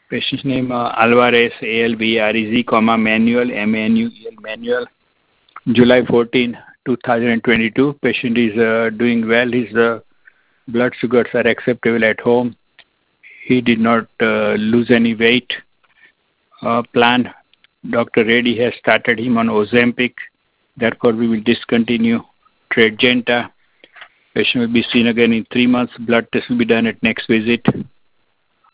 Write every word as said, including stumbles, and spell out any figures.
Patient's name uh, Alvarez, A L V R E Z, comma, Manuel, M A N U E L, Manuel. July fourteenth, twenty twenty-two. Patient is uh, doing well. His uh, blood sugars are acceptable at home. He did not uh, lose any weight. Uh, plan. Doctor Reddy has started him on Ozempic. Therefore, we will discontinue Tradjenta. Patient will be seen again in three months. Blood test will be done at next visit.